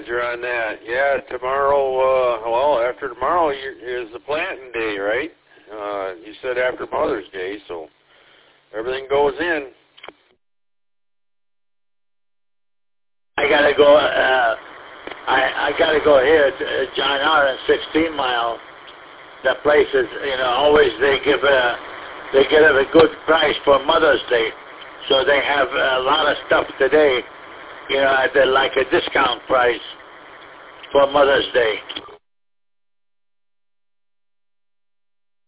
Roger on that. Yeah, tomorrow, after tomorrow is the planting day, right? You said after Mother's Day, so everything goes in. I gotta go. I gotta go here to John R. 16 Mile. That place is, always they give a good price for Mother's Day, so they have a lot of stuff today. At like a discount price for Mother's Day.